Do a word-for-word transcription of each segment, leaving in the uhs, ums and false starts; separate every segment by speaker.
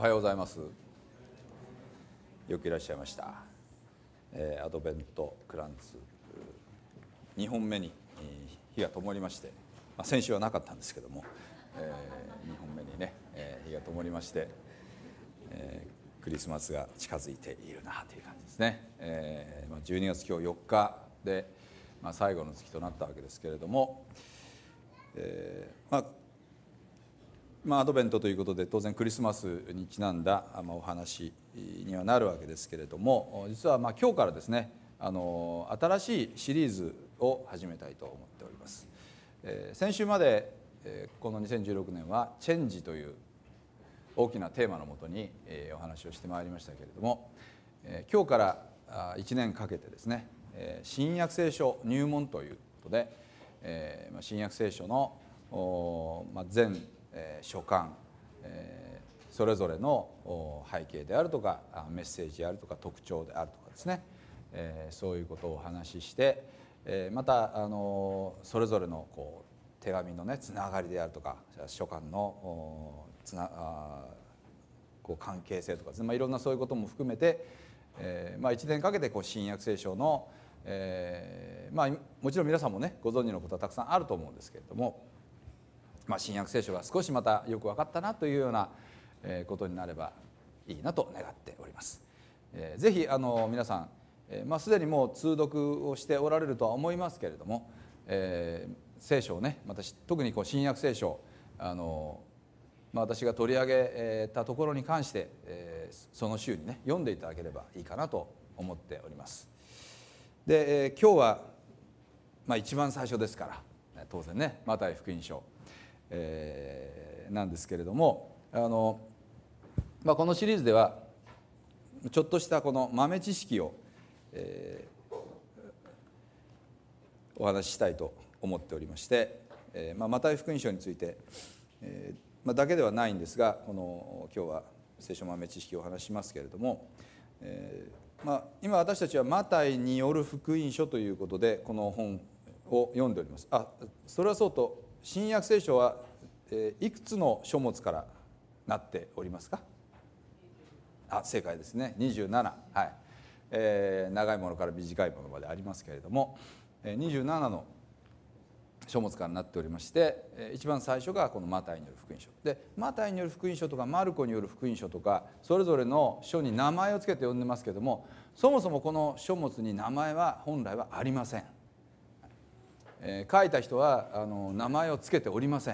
Speaker 1: はようございます。よくいらっしゃいました。えー、アドベントクランツにほんめに火が灯りまして、まあ、先週はなかったんですけども、えー、にほんめにね、えー、火が灯りまして、えー、クリスマスが近づいているなという感じですね。えーまあ、じゅうにがつ今日よっかで、まあ、最後の月となったわけですけれども、えーまあまあ、アドベントということで当然クリスマスにちなんだ、まあ、お話にはなるわけですけれども、実はまあ今日からですね、あの新しいシリーズを始めたいと思っております。えー、先週まで、えー、このにせんじゅうろくねんはチェンジという大きなテーマのもとに、えー、お話をしてまいりましたけれども、えー、今日からいちねんかけてですね、えー、新約聖書入門ということで、えーまあ、新約聖書のお、まあ、全書簡、えー、それぞれの背景であるとかメッセージであるとか特徴であるとかですね、えー、そういうことをお話しして、えー、またあのそれぞれのこう手紙のねつながりであるとか書簡のつなあこう関係性とかですね、まあ、いろんなそういうことも含めて、えーまあ、いちねんかけてこう新約聖書の、えーまあ、もちろん皆さんもねご存知のことはたくさんあると思うんですけれども、まあ、新約聖書が少しまたよく分かったなというようなことになればいいなと願っております。ぜひあの皆さん、まあ、すでにもう通読をしておられるとは思いますけれども、えー、聖書をね私特にこう新約聖書あの、まあ、私が取り上げたところに関して、えー、その週にね読んでいただければいいかなと思っております。で、えー、今日は、まあ、一番最初ですから当然ねマタイ福音書えー、なんですけれども、あの、まあ、このシリーズではちょっとしたこの豆知識を、えー、お話ししたいと思っておりまして、えーまあ、マタイ福音書について、えーまあ、だけではないんですが、この今日は聖書豆知識をお話ししますけれども、えーまあ、今私たちはマタイによる福音書ということでこの本を読んでおります。あ、それはそうと新約聖書は、えー、いくつの書物からなっておりますか？あ、正解ですね。にじゅうなな、はい、えー、長いものから短いものまでありますけれども、にじゅうななの書物からなっておりまして、一番最初がこのマタイによる福音書で、マタイによる福音書とかマルコによる福音書とかそれぞれの書に名前を付けて呼んでますけれども、そもそもこの書物に名前は本来はありません。えー、書いた人はあの名前を付けておりません。え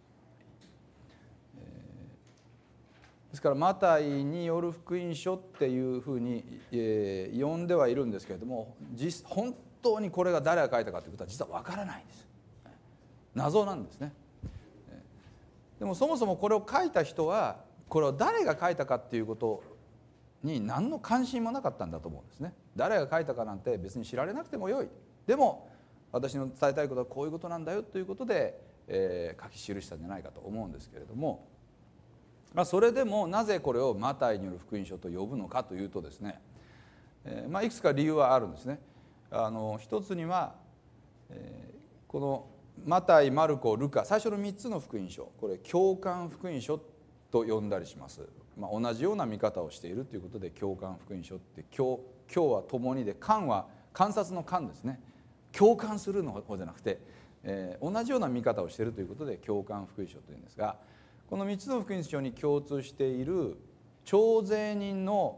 Speaker 1: ー、ですからマタイによる福音書っていうふうに、えー、呼んではいるんですけれども、実本当にこれが誰が書いたかということは実は分からないんです。謎なんですね。でもそもそもこれを書いた人はこれを誰が書いたかっていうことに何の関心もなかったんだと思うんですね。誰が書いたかなんて別に知られなくてもよい。でも私の伝えたいことはこういうことなんだよということで、えー、書き記したんじゃないかと思うんですけれども、まあ、それでもなぜこれをマタイによる福音書と呼ぶのかというとですね、えーまあ、いくつか理由はあるんですね。あの一つには、えー、このマタイ、マルコ、ルカ最初のみっつの福音書、これ共感福音書と呼んだりします。まあ、同じような見方をしているということで共感福音書って、今日、今日は共にで、観は観察の観ですね。共感するの方じゃなくて、えー、同じような見方をしているということで共感福音書というんですが、このみっつの福音書に共通している徴税人の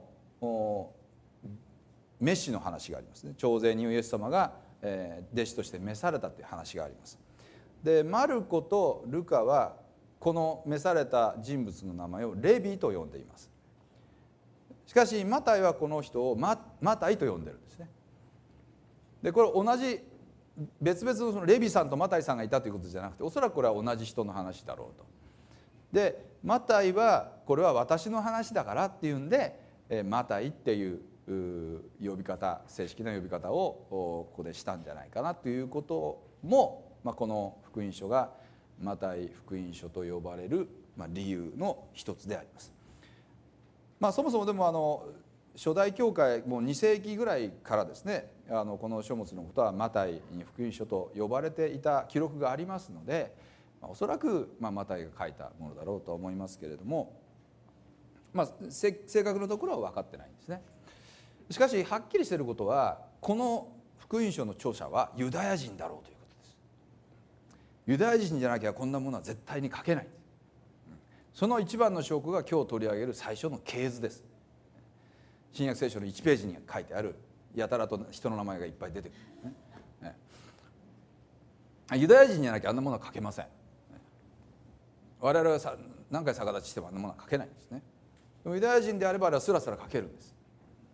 Speaker 1: 召しの話がありますね。徴税人をイエス様が、えー、弟子として召されたという話があります。でマルコとルカはこの召された人物の名前をレビと呼んでいます。しかしマタイはこの人を マ, マタイと呼んでるんですね。でこれ同じ別々のそのレビさんとマタイさんがいたということじゃなくて、おそらくこれは同じ人の話だろうと。でマタイはこれは私の話だからっていうんで、マタイっていう呼び方、正式な呼び方をここでしたんじゃないかなということも、まあ、この福音書がマタイ福音書と呼ばれる理由の一つであります。まあ、そもそもでもあの初代教会もうに世紀ぐらいからですね、あのこの書物のことはマタイに福音書と呼ばれていた記録がありますので、おそらくまあマタイが書いたものだろうと思いますけれども、 まあ、正確なところは分かってないんですね。しかしはっきりしていることは、この福音書の著者はユダヤ人だろうということです。ユダヤ人じゃなきゃこんなものは絶対に書けない。その一番の証拠が今日取り上げる最初の系図です。新約聖書のいちページに書いてある、やたらと人の名前がいっぱい出てくる、ねね、ユダヤ人じゃなきゃあんなものは書けません。我々はさ何回逆立ちしてもあんなものは書けないんですね。でもユダヤ人であればあれはスラスラ書けるんです。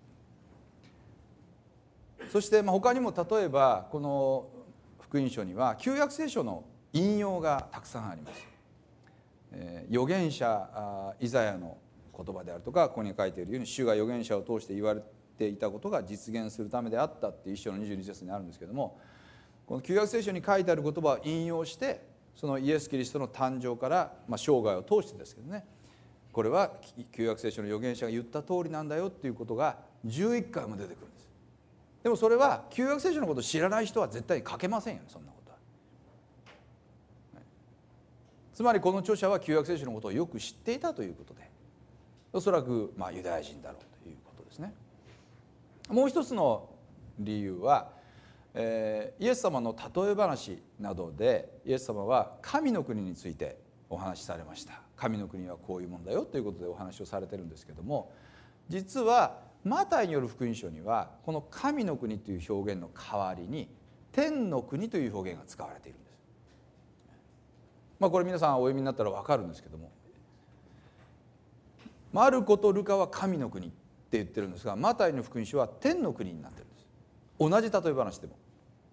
Speaker 1: そしてまあ他にも例えばこの福音書には旧約聖書の引用がたくさんあります。えー、預言者イザヤの言葉であるとか、ここに書いているように主が預言者を通して言われていたことが実現するためであったっていう一章のにじゅうに節にあるんですけども、この旧約聖書に書いてある言葉を引用して、そのイエス・キリストの誕生から、まあ、生涯を通してですけどね、これは旧約聖書の預言者が言った通りなんだよっていうことがじゅういっかいも出てくるんです。でもそれは旧約聖書のことを知らない人は絶対に書けませんよね、そんなことは。つまりこの著者は旧約聖書のことをよく知っていたということで、おそらくまあユダヤ人だろうということですね。もう一つの理由は、えー、イエス様の例え話などでイエス様は神の国についてお話しされました。神の国はこういうもんだよということでお話をされてるんですけども、実はマタイによる福音書にはこの神の国という表現の代わりに天の国という表現が使われているんです。まあこれ皆さんお読みになったら分かるんですけども、マルコとルカは神の国って言ってるんですが、マタイの福音書は天の国になってるんです。同じ例え話でも、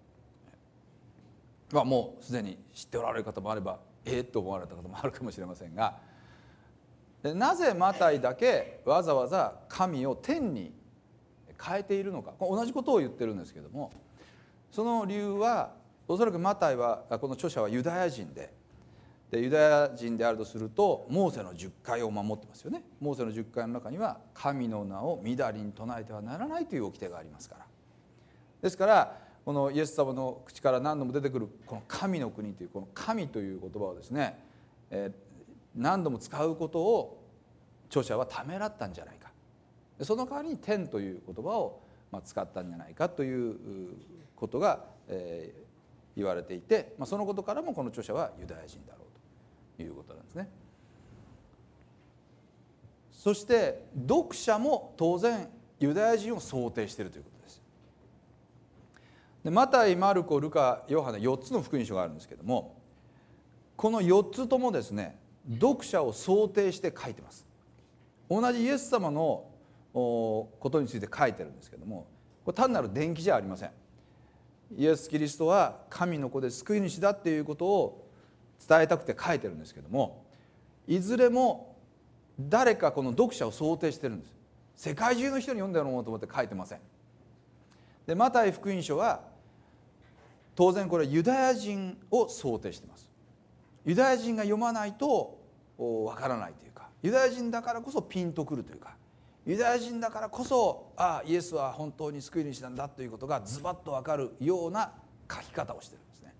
Speaker 1: まあ、もうすでに知っておられる方もあればええと思われた方もあるかもしれませんが、なぜマタイだけわざわざ神を天に変えているのか、同じことを言ってるんですけども、その理由はおそらくマタイはこの著者はユダヤ人で、でユダヤ人であるとするとモーセのじゅっかいを守ってますよね。モーセのじゅっかいの中には神の名をみだりに唱えてはならないという掟がありますから。ですからこのイエス様の口から何度も出てくるこの神の国というこの神という言葉をですね、えー、何度も使うことを著者はためらったんじゃないか。その代わりに天という言葉を使ったんじゃないかということが、えー、言われていて、まあ、そのことからもこの著者はユダヤ人だろうということなんですね。そして読者も当然ユダヤ人を想定しているということです。でマタイ、マルコ、ルカ、ヨハネよっつの福音書があるんですけども、このよっつともですね読者を想定して書いてます。同じイエス様のことについて書いてるんですけども、これ単なる伝記じゃありません。イエス・キリストは神の子で救い主だっていうことを伝えたくて書いてるんですけども、いずれも誰かこの読者を想定してるんです。世界中の人に読んでもらおうと思って書いてません。でマタイ福音書は当然これユダヤ人を想定しています。ユダヤ人が読まないとわからないというか、ユダヤ人だからこそピンとくるというか、ユダヤ人だからこそああイエスは本当に救い主なんだということがズバッと分かるような書き方をしてるんですね。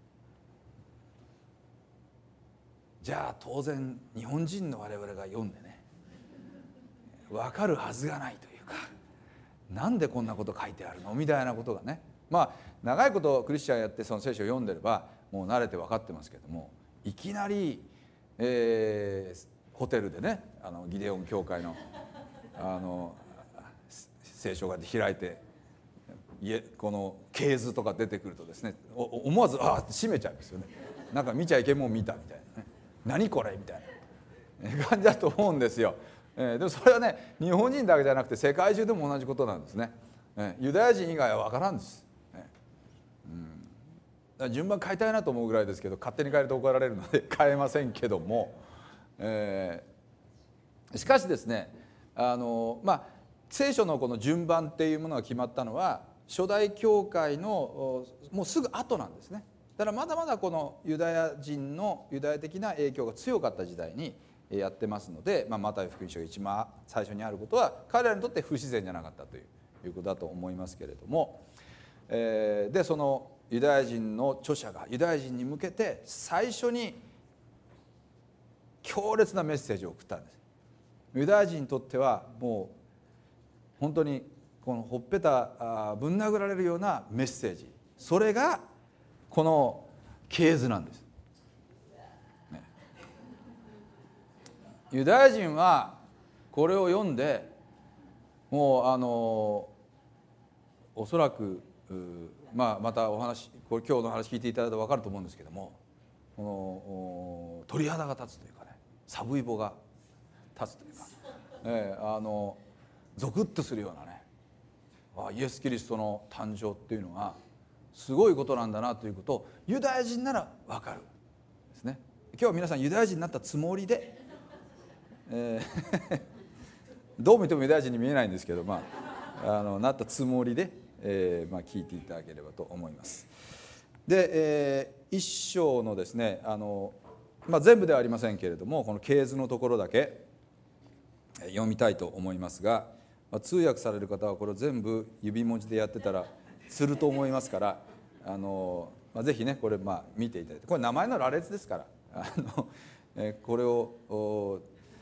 Speaker 1: じゃあ当然日本人の我々が読んでね分かるはずがないというか、なんでこんなこと書いてあるのみたいなことがね、まあ長いことクリスチャンやってその聖書を読んでればもう慣れて分かってますけども、いきなり、えー、ホテルでねあのギデオン教会のあの聖書が開いてこの系図とか出てくるとですね、思わずああって閉めちゃうんですよね。なんか見ちゃいけんもん見たみたいなね、何これみたいな感じだと思うんですよ。えー、でもそれはね日本人だけじゃなくて世界中でも同じことなんですね。えー、ユダヤ人以外は分からんです。えーうん、だから順番変えたいなと思うぐらいですけど、勝手に変えると怒られるので変えませんけども、えー、しかしですねあのまあ聖書のこの順番っていうものが決まったのは初代教会のもうすぐ後なんですね。だからまだまだこのユダヤ人のユダヤ的な影響が強かった時代にやってますので、まあ、マタイ福音書が一番最初にあることは彼らにとって不自然じゃなかったということだと思いますけれども、えー、でそのユダヤ人の著者がユダヤ人に向けて最初に強烈なメッセージを送ったんです。 ユダヤ人にとってはもう本当にこのほっぺたぶん殴られるようなメッセージ、それがこの系図なんです、ね、ユダヤ人はこれを読んでもうあのおそらく、まあ、またお話これ今日の話聞いていただいたら分かると思うんですけども、この鳥肌が立つというかね、サブイボが立つというか、えー、あのゾクッとするようなね、あイエス・キリストの誕生っていうのがすごいことなんだなということをユダヤ人なら分かるですね。今日は皆さんユダヤ人になったつもりで、えー、どう見てもユダヤ人に見えないんですけど、まあ、あのなったつもりで、えーまあ、聞いていただければと思います。で、えー、一章のですねあの、まあ、全部ではありませんけれども、この系図のところだけ読みたいと思いますが、まあ、通訳される方はこれを全部指文字でやってたらすると思いますから、あの、まあ、ぜひねこれまあ見ていただいて、これ名前の羅列ですから、あの、えー、これを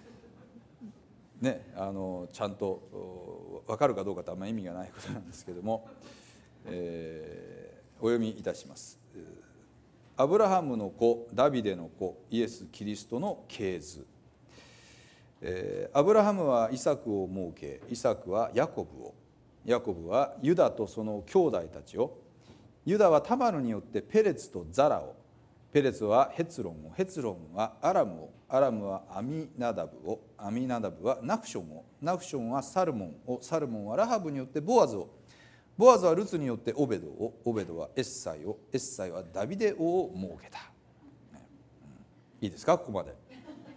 Speaker 1: ね、あのちゃんと分かるかどうかとあんまり意味がないことなんですけども、えー、お読みいたします。アブラハムの子、ダビデの子、イエス・キリストの系図。えー、アブラハムはイサクを設け、イサクはヤコブを、ヤコブはユダとその兄弟たちを、ユダはタマルによってペレツとザラを、ペレツはヘツロンを、ヘツロンはアラムを、アラムはアミナダブを、アミナダブはナフションを、ナフションはサルモンを、サルモンはラハブによってボアズを、ボアズはルツによってオベドを、オベドはエッサイを、エッサイはダビデ王を設けた、ねうん、いいですかここまで、ね、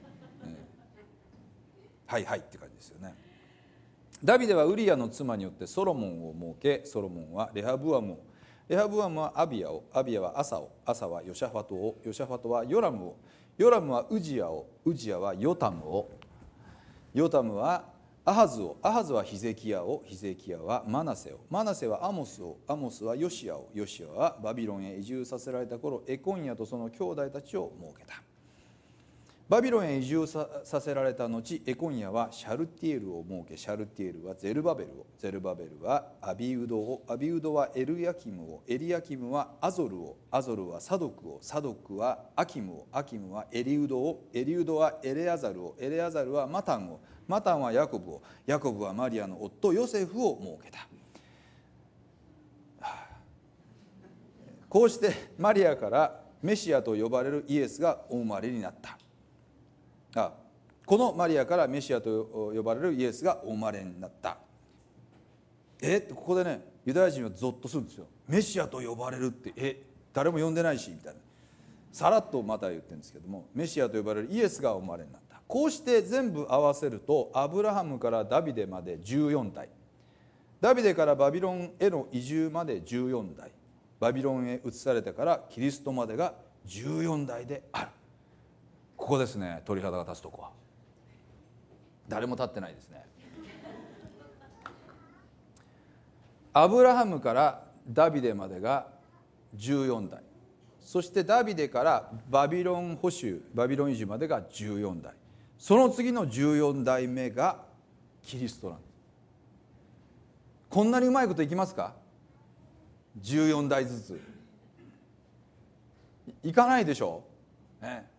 Speaker 1: はいはいって感じですよね。ダビデはウリアの妻によってソロモンを設け、ソロモンはレハブアムを、レハブアムはアビアを、アビアはアサを、アサはヨシャファトを、ヨシャファトはヨラムを、ヨラムはウジアを、ウジアはヨタムを、ヨタムはアハズを、アハズはヒゼキヤを、ヒゼキヤはマナセを、マナセはアモスを、アモスはヨシアを、ヨシアはバビロンへ移住させられた頃エコンヤとその兄弟たちを設けた。バビロンへ移住 さ, させられた後、エコンヤはシャルティエルを設け、シャルティエルはゼルバベルを、ゼルバベルはアビウドを、アビウドはエルヤキムを、エリヤキムはアゾルを、アゾルはサドクを、サドクはアキムを、アキムはエリウドを、エリウドはエレアザルを、エレアザルはマタンを、マタンはヤコブを、ヤコブはマリアの夫ヨセフを設けた。こうしてマリアからメシアと呼ばれるイエスがお生まれになった。あこのマリアからメシアと呼ばれるイエスがお生まれになった。えってここでねユダヤ人はゾッとするんですよ。メシアと呼ばれるってえ誰も呼んでないしみたいな、さらっとまた言ってるんですけども、メシアと呼ばれるイエスがお生まれになった。こうして全部合わせるとアブラハムからダビデまでじゅうよん代、ダビデからバビロンへの移住までじゅうよん代、バビロンへ移されてからキリストまでがじゅうよん代である。ここですね、鳥肌が立つとこは。誰も立ってないですね。アブラハムからダビデまでがじゅうよん代、そしてダビデからバビロン捕囚、バビロン移住までがじゅうよん代、その次のじゅうよん代目がキリストなんです。こんなにうまいこといきますか？じゅうよん代ずついかないでしょう、ね、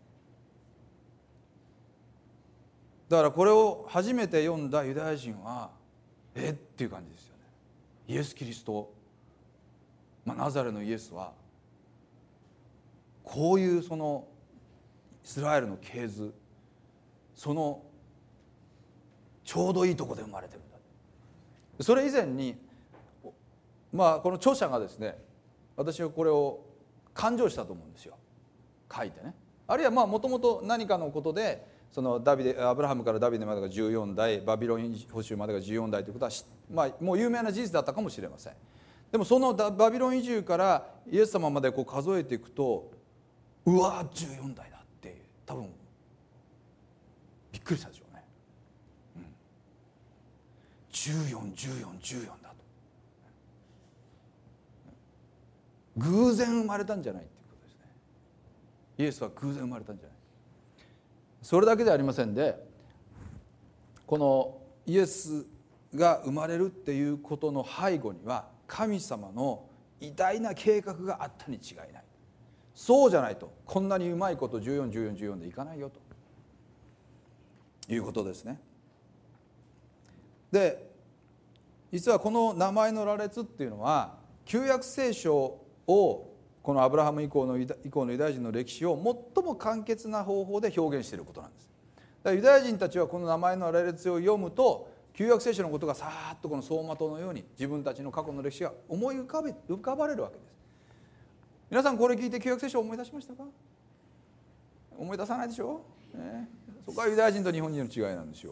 Speaker 1: だからこれを初めて読んだユダヤ人はえっていう感じですよね。イエス・キリスト、まあ、ナザレのイエスはこういうそのイスラエルの系図、そのちょうどいいとこで生まれてるんだ。それ以前にまあこの著者がですね、私はこれを勘定したと思うんですよ、書いてね。あるいはまあもともと何かのことでそのダビデアブラハムからダビデまでがじゅうよん代、バビロン捕囚までがじゅうよん代ということは、まあ、もう有名な事実だったかもしれません。でもそのバビロン移住からイエス様までこう数えていくと、うわじゅうよん代だって多分びっくりしたでしょうね、うん、じゅうよん、じゅうよん、じゅうよんだと偶然生まれたんじゃないっていうことですね。イエスは偶然生まれたんじゃない。それだけではありませんで、 このイエスが生まれるっていうことの背後には神様の偉大な計画があったに違いない。そうじゃないとこんなにうまいことじゅうよん、じゅうよん、じゅうよんでいかないよということですね。で実はこの名前の羅列っていうのは旧約聖書をこのアブラハム以降の以降のユダヤ人の歴史を最も簡潔な方法で表現していることなんです。だからユダヤ人たちはこの名前の羅列を読むと旧約聖書のことがさーっとこの走馬灯のように自分たちの過去の歴史が思い浮かべ浮かばれるわけです。皆さんこれ聞いて旧約聖書を思い出しましたか？思い出さないでしょ、ね、そこはユダヤ人と日本人の違いなんですよ。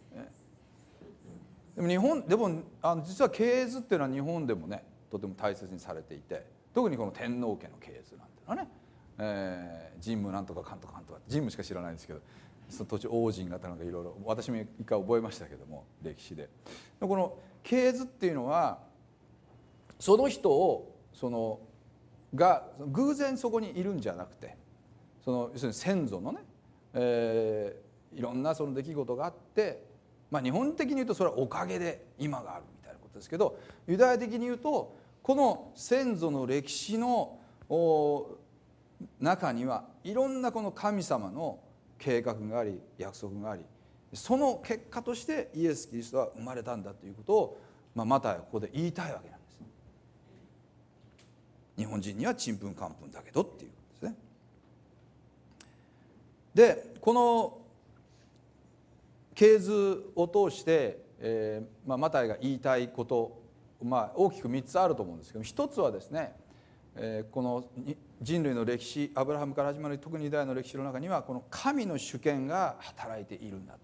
Speaker 1: でも日本でもあの実は系図っていうのは日本でもねとても大切にされていて、特にこの天皇家の系図なんていうのはね、えー、神武なんとかかんとかかんとか神武しか知らないんですけど、その途中王神方なんかいろいろ私も一回覚えましたけども歴史で、この系図っていうのはその人をそのが偶然そこにいるんじゃなくて、その要するに先祖のね、えー、いろんなその出来事があって、まあ、日本的に言うとそれはおかげで今があるみたいなことですけど、ユダヤ的に言うとこの先祖の歴史の中にはいろんなこの神様の計画があり約束があり、その結果としてイエス・キリストは生まれたんだということを、まあ、マタイはここで言いたいわけなんです。日本人にはちんぷんかんぷんだけどっていうことですね。でこの系図を通して、えーまあ、マタイが言いたいこと、まあ、大きくみっつあると思うんですけど、ひとつはですね、えー、この人類の歴史、アブラハムから始まる特にユダヤの歴史の中にはこの神の主権が働いているんだと。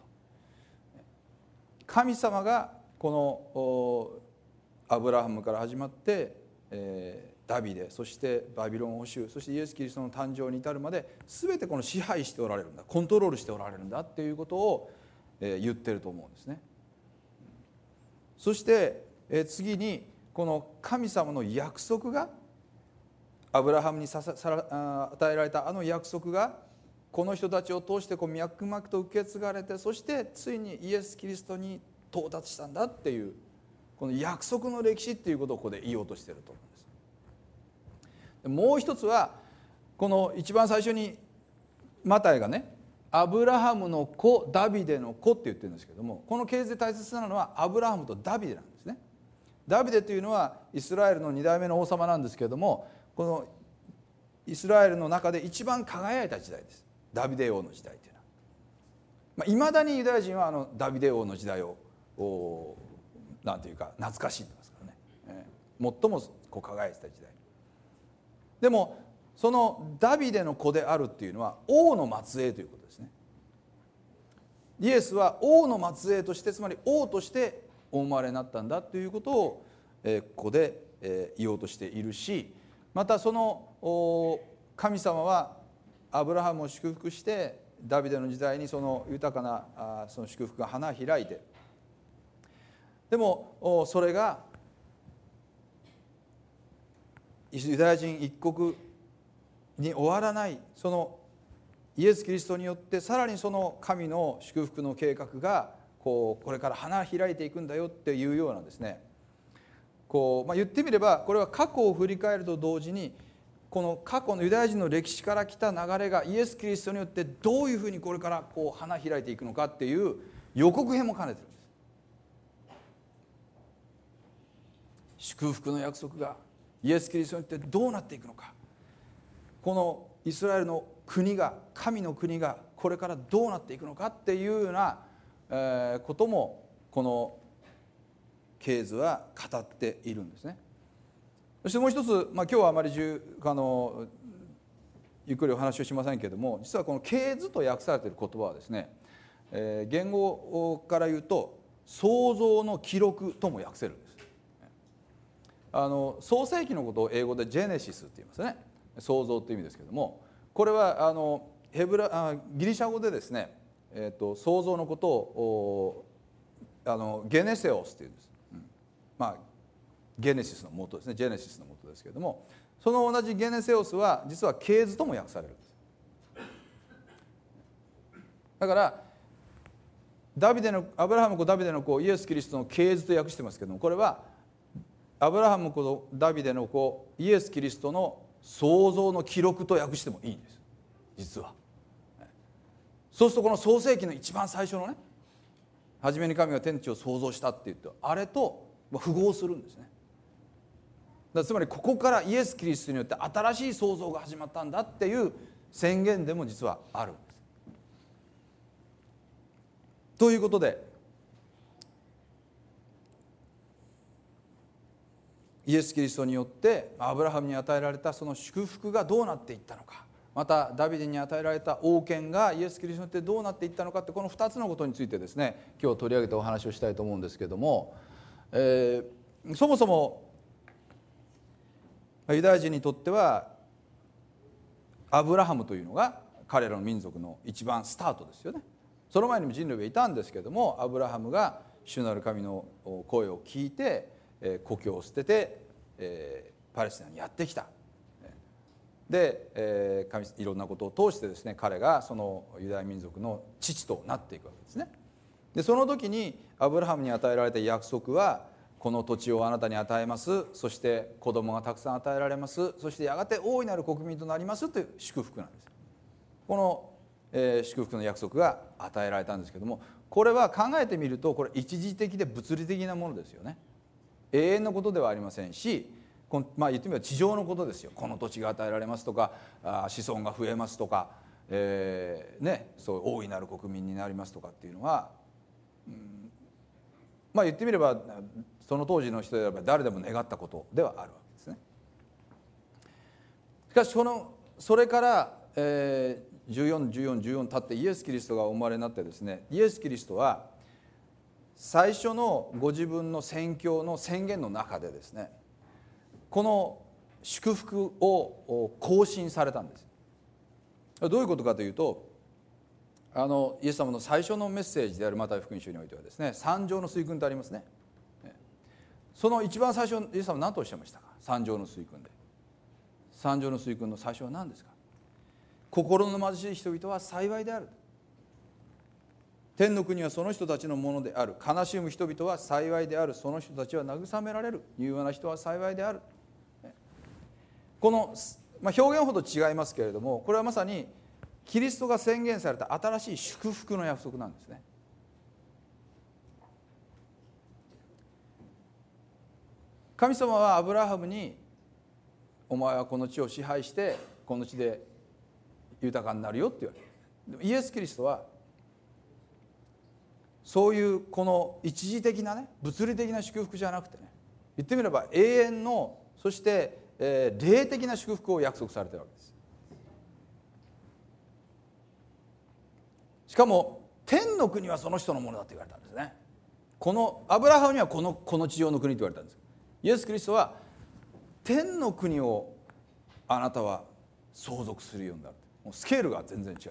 Speaker 1: 神様がこのアブラハムから始まって、えー、ダビデ、そしてバビロン捕囚、そしてイエス・キリストの誕生に至るまで全てこの支配しておられるんだ、コントロールしておられるんだっていうことを言ってると思うんですね。そして次にこの神様の約束がアブラハムにささ与えられたあの約束がこの人たちを通してこう脈々と受け継がれて、そしてついにイエス・キリストに到達したんだっていうこの約束の歴史っていうことをここで言おうとしていると思うんです。もう一つはこの一番最初にマタイがねアブラハムの子ダビデの子って言ってるんですけども、この系図で大切なのはアブラハムとダビデなんですね。ダビデというのはイスラエルのに代目の王様なんですけれども、このイスラエルの中で一番輝いた時代です、ダビデ王の時代というのは。まあ、未だにユダヤ人はあのダビデ王の時代をなんていうか懐かしんでますからね、えー、最もこう輝いてた時代。でもそのダビデの子であるっていうのは王の末裔ということですね。イエスは王の末裔として、つまり王としてお生まれになったんだということをここで言おうとしているし、またその神様はアブラハムを祝福してダビデの時代にその豊かなその祝福が花開いて、でもそれがユダヤ人一国に終わらない、そのイエス・キリストによってさらにその神の祝福の計画がこうこれから花開いていくんだよっていうようなですね、こう、まあ、言ってみればこれは過去を振り返ると同時にこの過去のユダヤ人の歴史から来た流れがイエス・キリストによってどういうふうにこれからこう花開いていくのかっていう予告編も兼ねてるんです。祝福の約束がイエス・キリストによってどうなっていくのか、このイスラエルの国が、神の国がこれからどうなっていくのかっていうようなこともこの系図は語っているんですね。そしてもう一つ、まあ、今日はあまり重あのゆっくりお話をしませんけれども、実はこの系図と訳されている言葉はですね、えー、言語から言うと創造の記録とも訳せるんです。あの創世記のことを英語でジェネシスって言いますね。創造という意味ですけれども、これはあのヘブラあギリシャ語でですね、えー、と創造のことをあのゲネセオスというんです、うん、まあゲネシスの元ですね、ジェネシスの元ですけれども、その同じゲネセオスは実は系図とも訳されるんです。だからダビデのアブラハムの子ダビデの子イエス・キリストの系図と訳してますけども、これはアブラハムの子ダビデの子イエス・キリストの創造の記録と訳してもいいんです、実は。そうするとこの創世記の一番最初のね、初めに神が天地を創造したって言って、あれと符合するんですね。だからつまりここからイエス・キリストによって新しい創造が始まったんだっていう宣言でも実はあるんです。ということで、イエス・キリストによってアブラハムに与えられたその祝福がどうなっていったのか、またダビデに与えられた王権がイエス・キリストによってどうなっていったのかって、このふたつのことについてですね、今日取り上げてお話をしたいと思うんですけれども、えー、そもそもユダヤ人にとってはアブラハムというのが彼らの民族の一番スタートですよね。その前にも人類はいたんですけれども、アブラハムが主なる神の声を聞いて故郷を捨ててパレスチナにやってきた。で神いろんなことを通してですね、彼がそのユダヤ民族の父となっていくわけですね。でその時にアブラハムに与えられた約束は、この土地をあなたに与えます、そして子供がたくさん与えられます、そしてやがて大いなる国民となりますという祝福なんです。この、えー、祝福の約束が与えられたんですけども、これは考えてみるとこれ一時的で物理的なものですよね。永遠のことではありませんし、このまあ言ってみれば地上のことですよ。この土地が与えられますとか、あ子孫が増えますとか、えーね、そう大いなる国民になりますとかっていうのは、うん、まあ言ってみればその当時の人であれば誰でも願ったことではあるわけですね。しかしそのそれから、えー、じゅうよん、じゅうよん、じゅうよん経ってイエス・キリストがお生まれになってですね、イエス・キリストは最初のご自分の宣教の宣言の中でですね、この祝福を更新されたんです。どういうことかというと、あのイエス様の最初のメッセージであるマタイ福音書においてはですね、三条の水訓ってありますね。その一番最初イエス様は何とおっしゃいましたか。三条の水訓で、三条の水訓の最初は何ですか。心の貧しい人々は幸いである、天の国はその人たちのものである、悲しむ人々は幸いである、その人たちは慰められる、柔和な人は幸いである。この、まあ、表現ほど違いますけれども、これはまさにキリストが宣言された新しい祝福の約束なんですね。神様はアブラハムに、お前はこの地を支配してこの地で豊かになるよって言われる。でもイエス・キリストはそういうこの一時的なね、物理的な祝福じゃなくてね、言ってみれば永遠の、そして、えー、霊的な祝福を約束されているわけです。しかも天の国はその人のものだと言われたんですね。このアブラハムにはこの、この地上の国と言われたんです。イエス・キリストは天の国をあなたは相続するようになる。もうスケールが全然違います。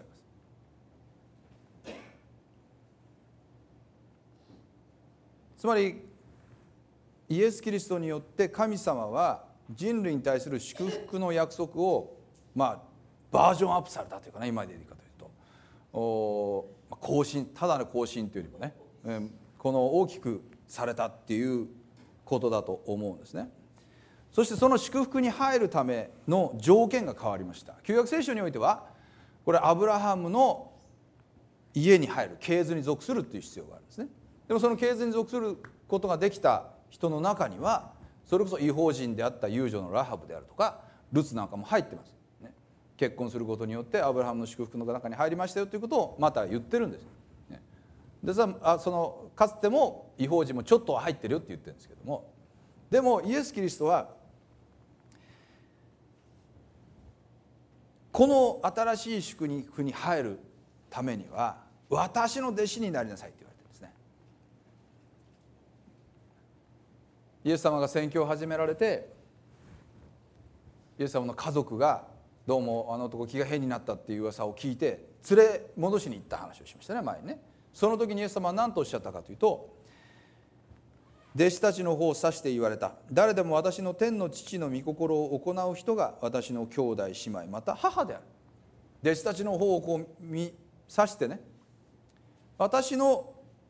Speaker 1: つまりイエス・キリストによって神様は人類に対する祝福の約束を、まあ、バージョンアップされたというかね、今で言うかというと、お更新、ただの更新というよりもね、えー、この大きくされたっていうことだと思うんですね。そしてその祝福に入るための条件が変わりました。旧約聖書においてはこれアブラハムの家に入る、系図に属するっていう必要があるんですね。でもその系図に属することができた人の中には、それこそ異邦人であった遊女のラハブであるとかルツなんかも入ってます、ね、結婚することによってアブラハムの祝福の中に入りましたよということをまた言ってるんです、ね、でさそのかつても異邦人もちょっとは入ってるよって言ってるんですけども、でもイエス・キリストはこの新しい祝福に入るためには私の弟子になりなさいって言われてるんですね。イエス様が宣教を始められて、イエス様の家族がどうもあの男気が変になったっていう噂を聞いて連れ戻しに行った話をしましたね、前にね。その時にイエス様は何とおっしゃったかというと、弟子たちの方を指して言われた。誰でも私の天の父の御心を行う人が私の兄弟姉妹また母である。弟子たちの方をこう見指してね、私の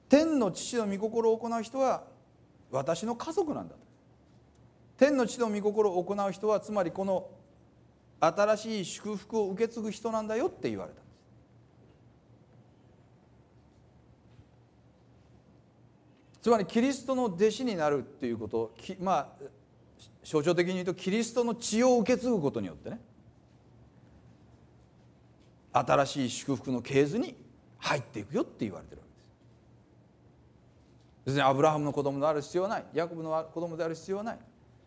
Speaker 1: 天の父の御心を行う人は私の家族なんだと。天の父の御心を行う人はつまりこの新しい祝福を受け継ぐ人なんだよって言われたんです。つまりキリストの弟子になるっていうこと、まあ象徴的に言うとキリストの血を受け継ぐことによってね、新しい祝福の系図に入っていくよって言われてるわけです。別にアブラハムの子供である必要はない、ヤコブの子供である必要はない。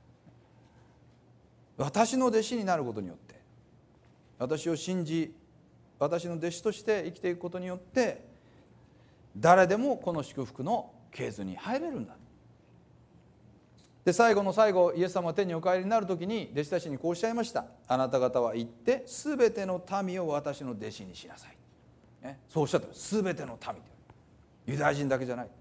Speaker 1: 私の弟子になることによって、私を信じ私の弟子として生きていくことによって、誰でもこの祝福の系図に入れるんだ。で最後の最後、イエス様が天にお帰りになる時に弟子たちにこうおっしゃいました。あなた方は行ってすべての民を私の弟子にしなさい、ね、そうおっしゃってます。すべての民、ユダヤ人だけじゃない。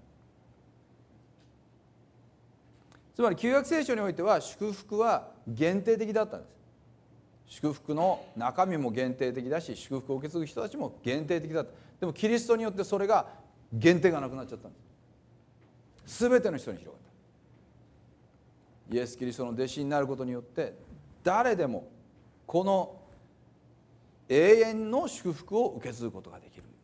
Speaker 1: つまり旧約聖書においては祝福は限定的だったんです。祝福の中身も限定的だし、祝福を受け継ぐ人たちも限定的だった。でもキリストによってそれが限定がなくなっちゃったんです。すべての人に広がった。イエス・キリストの弟子になることによって誰でもこの永遠の祝福を受け継ぐことができる。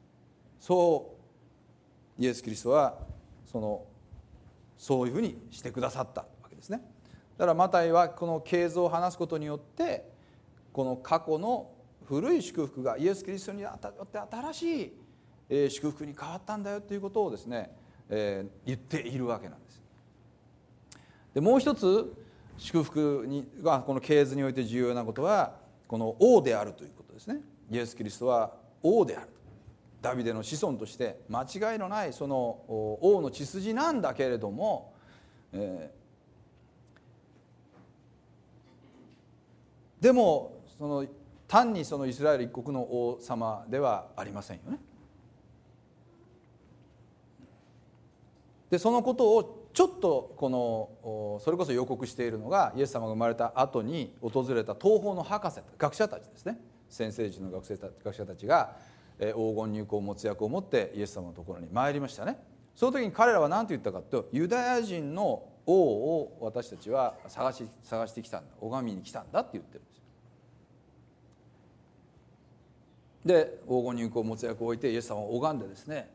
Speaker 1: そうイエス・キリストはそのそういうふうにしてくださったわけですね。だからマタイはこの系図を話すことによってこの過去の古い祝福がイエス・キリストによって新しい祝福に変わったんだよということをですね、えー、言っているわけなんです。でもう一つ祝福にがこの系図において重要なことはこの王であるということですね。イエス・キリストは王である。ダビデの子孫として間違いのないその王の血筋なんだけれども、えー、でもその単にそのイスラエル一国の王様ではありませんよね。でそのことをちょっとこのそれこそ予告しているのがイエス様が生まれた後に訪れた東方の博士学者たちですね。先生人の学生た学者たちが黄金入港没薬を持ってイエス様のところに参りましたね。その時に彼らは何と言ったかというと、ユダヤ人の王を私たちは探し探してきたんだ、拝みに来たんだって言ってるんです。で黄金入港没薬を置いてイエス様を拝んでですね、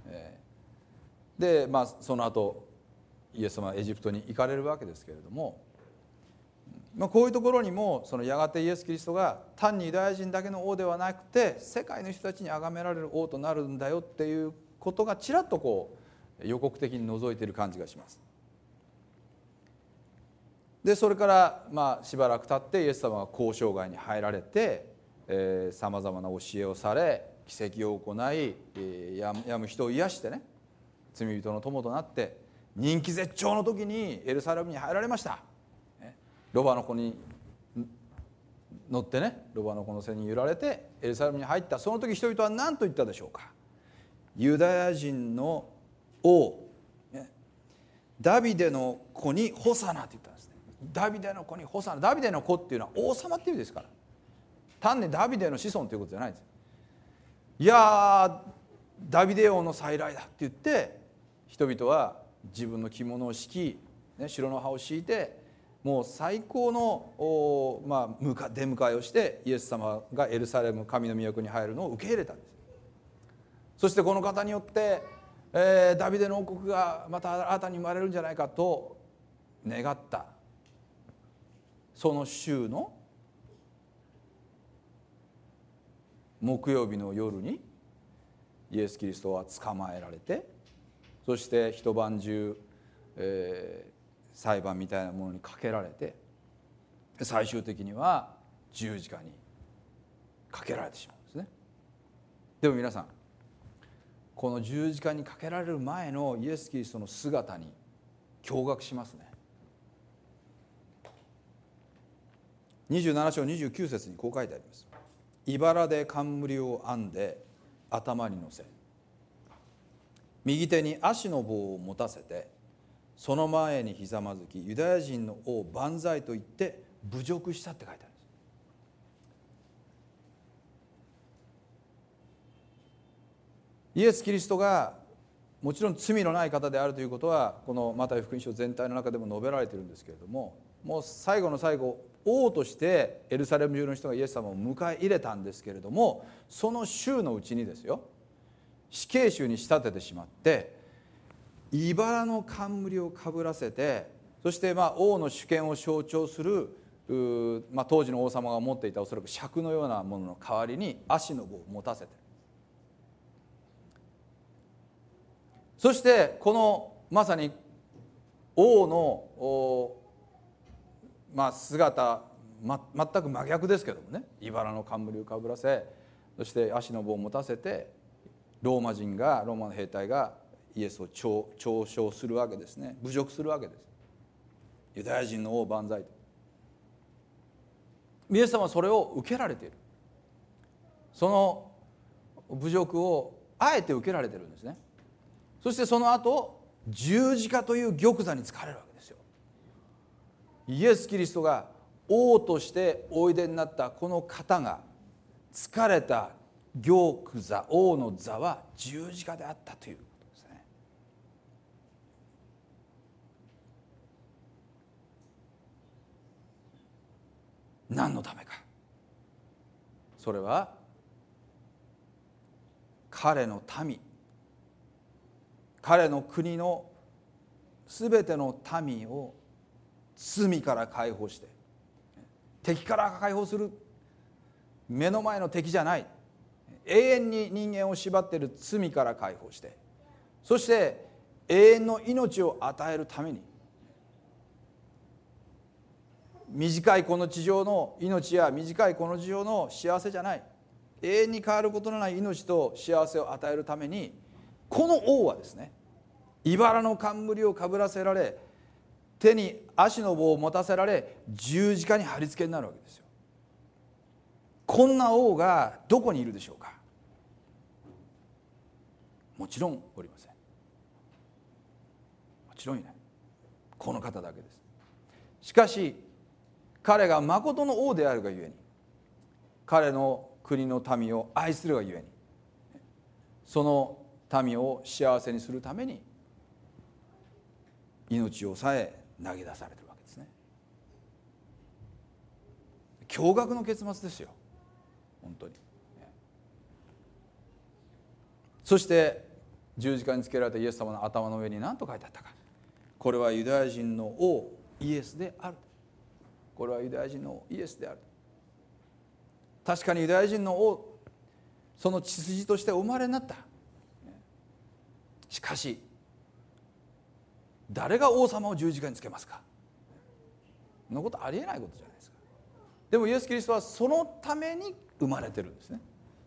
Speaker 1: でまあその後イエス様はエジプトに行かれるわけですけれども、まあ、こういうところにもそのやがてイエス・キリストが単にユダヤ人だけの王ではなくて世界の人たちに崇められる王となるんだよっていうことがちらっとこう予告的に覗いている感じがします。でそれからまあしばらく経ってイエス様は交渉外に入られてさまざまな教えをされ奇跡を行い、えー、病む人を癒してね、罪人の友となって人気絶頂の時にエルサレムに入られました。ロバの子に乗ってね、ロバの子の背に揺られてエルサレムに入った。その時人々は何と言ったでしょうか。ユダヤ人の王、ね、ダビデの子にホサナと言ったんですね。ダビデの子にホサナ。ダビデの子っていうのは王様っていう意味ですから、単にダビデの子孫ということじゃないんです。いやダビデ王の再来だって言って人々は自分の着物を敷き、ね、白の葉を敷いてもう最高の、まあ、出迎えをしてイエス様がエルサレム神の都に入るのを受け入れたんです。そしてこの方によって、えー、ダビデの王国がまた新たに生まれるんじゃないかと願ったその週の木曜日の夜にイエス・キリストは捕まえられて、そして一晩中、えー裁判みたいなものにかけられて、最終的には十字架にかけられてしまうんですね。でも皆さん、この十字架にかけられる前のイエス・キリストの姿に驚愕しますね。にじゅうなな章にじゅうきゅう節にこう書いてあります。茨で冠を編んで頭に乗せ、右手に葦の棒を持たせてその前にひざまずき、ユダヤ人の王万歳と言って侮辱したって書いてあるんです。イエス・キリストがもちろん罪のない方であるということはこのマタイ福音書全体の中でも述べられているんですけれども、もう最後の最後王としてエルサレム中の人がイエス様を迎え入れたんですけれども、その週のうちにですよ、死刑囚に仕立ててしまって茨の冠をかぶらせて、そしてまあ王の主権を象徴するまあ、当時の王様が持っていたおそらく尺のようなものの代わりに葦の棒を持たせて、そしてこのまさに王の、まあ、姿、ま、全く真逆ですけどもね、茨の冠をかぶらせ、そして葦の棒を持たせてローマ人がローマの兵隊がイエスを嘲笑するわけですね。侮辱するわけです。ユダヤ人の王万歳と。イエス様はそれを受けられている。その侮辱をあえて受けられているんですね。そしてその後十字架という玉座につかれるわけですよ。イエス・キリストが王としておいでになったこの方がつかれた玉座、王の座は十字架であったということですね。何のためか。それは彼の民、彼の国のすべての民を罪から解放して、敵から解放する目の前の敵じゃない、永遠に人間を縛っている罪から解放して、そして永遠の命を与えるために、短いこの地上の命や短いこの地上の幸せじゃない、永遠に変わることのない命と幸せを与えるために、この王はですね、茨の冠をかぶらせられ、手に葦の棒を持たせられ、十字架に貼り付けになるわけですよ。こんな王がどこにいるでしょうか。もちろんおりません。もちろんいない。この方だけです。しかし彼が誠の王であるがゆえに、彼の国の民を愛するがゆえに、その民を幸せにするために命をさえ投げ出されているわけですね。驚愕の結末ですよ、本当に。そして十字架につけられたイエス様の頭の上に何と書いてあったか。これはユダヤ人の王イエスである。これはユダヤ人の王イエスである。確かにユダヤ人の王、その血筋としてお生まれになった。しかし誰が王様を十字架につけますか。そんなことありえないことじゃないですか。でもイエス・キリストはそのために生まれてるんですね。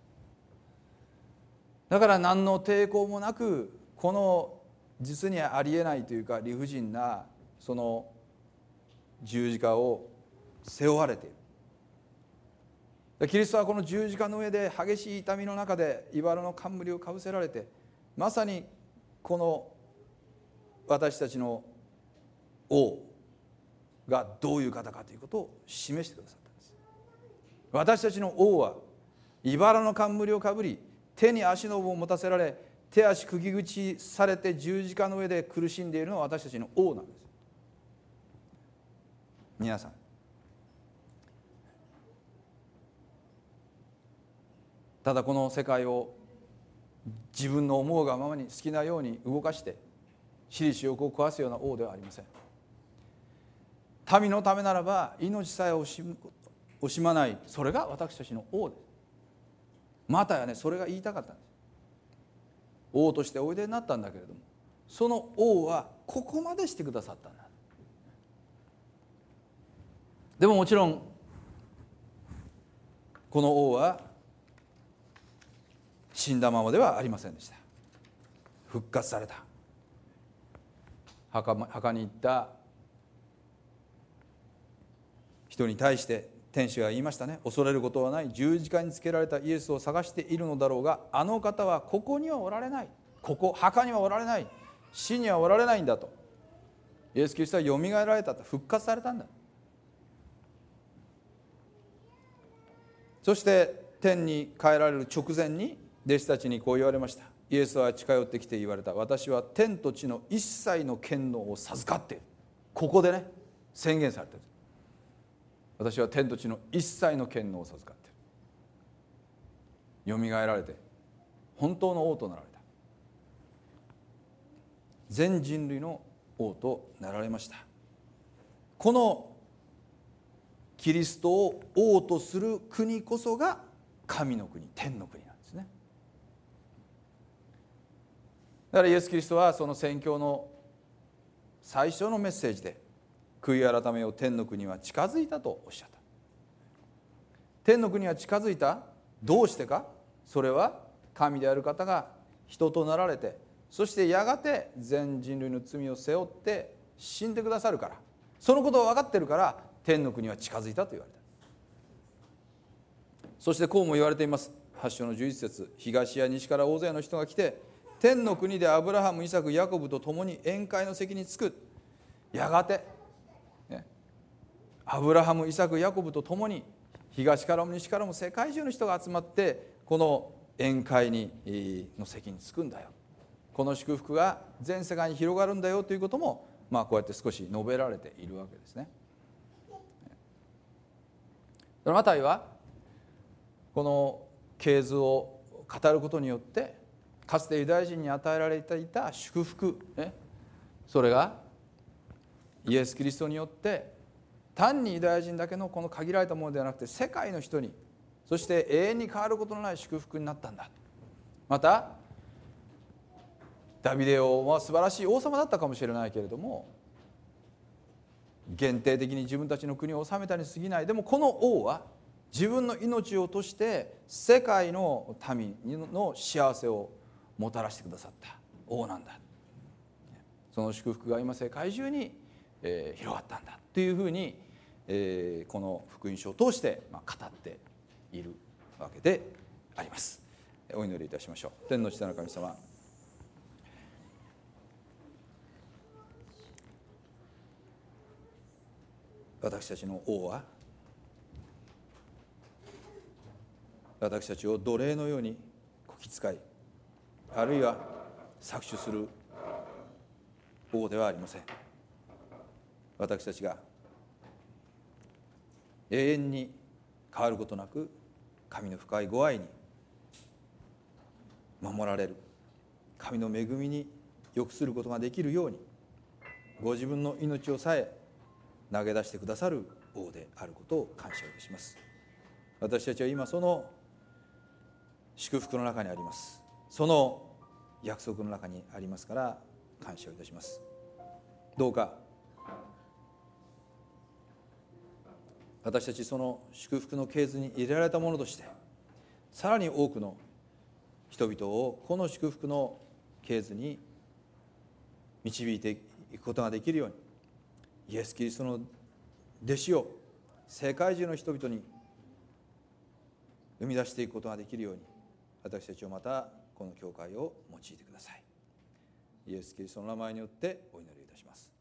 Speaker 1: だから何の抵抗もなく、この実にありえないというか理不尽なその十字架を背負われている。キリストはこの十字架の上で激しい痛みの中で茨の冠をかぶせられて、まさにこの私たちの王がどういう方かということを示してくださったんです。私たちの王は茨の冠をかぶり、手に足の棒を持たせられ、手足釘打ちされて十字架の上で苦しんでいるのは私たちの王なんです。皆さん、ただこの世界を自分の思うがままに好きなように動かして私利私欲を壊すような王ではありません。民のためならば命さえ惜しむ惜しまない、それが私たちの王です。またやね、それが言いたかったんです。王としておいでになったんだけれども、その王はここまでしてくださったんだ。でももちろんこの王は死んだままではありませんでした。復活された。 墓, 墓に行った人に対して天使が言いましたね。恐れることはない。十字架につけられたイエスを探しているのだろうが、あの方はここにはおられない。ここ墓にはおられない。死にはおられないんだと。イエス・キリストはよみがえられたと、復活されたんだ。そして天に帰られる直前に弟子たちにこう言われました。 イエスは近寄ってきて言われた。私は天と地の一切の権能を授かっている。ここでね、宣言されている。私は天と地の一切の権能を授かっている。よみがえられて本当の王となられた。全人類の王となられました。このキリストを王とする国こそが神の国、天の国なんですね。だからイエス・キリストはその宣教の最初のメッセージで、悔い改めよ、天の国は近づいたとおっしゃった。天の国は近づいた。どうしてか。それは神である方が人となられて、そしてやがて全人類の罪を背負って死んでくださるから、そのことを分かっているから天の国は近づいたと言われた。そしてこうも言われています。はち章のじゅういち節、東や西から大勢の人が来て、天の国でアブラハム、イサク、ヤコブと共に宴会の席に着く。やがて、ね、アブラハム、イサク、ヤコブと共に東からも西からも世界中の人が集まってこの宴会にの席に着くんだよ。この祝福が全世界に広がるんだよということも、まあ、こうやって少し述べられているわけですね。マタイはこの系図を語ることによって、かつてユダヤ人に与えられていた祝福、ね、それがイエス・キリストによって単にユダヤ人だけのこの限られたものではなくて、世界の人に、そして永遠に変わることのない祝福になったんだ。またダビデ王は素晴らしい王様だったかもしれないけれども、限定的に自分たちの国を治めたに過ぎない。でもこの王は自分の命を落として世界の民の幸せをもたらしてくださった王なんだ。その祝福が今世界中に、えー、広がったんだというふうに、えー、この福音書を通して、まあ、語っているわけであります。お祈りいたしましょう。天の下の神様、私たちの王は私たちを奴隷のようにこき使い、あるいは搾取する王ではありません。私たちが永遠に変わることなく神の深いご愛に守られる、神の恵みに良くすることができるように、ご自分の命をさえ投げ出してくださる王であることを感謝いたします。私たちは今その祝福の中にあります。その約束の中にありますから感謝をいたします。どうか私たちその祝福の系図に入れられたものとして、さらに多くの人々をこの祝福の系図に導いていくことができるように、イエス・キリストの弟子を世界中の人々に生み出していくことができるように、私たちをまたこの教会を用いてください。イエス・キリストの名前によってお祈りいたします。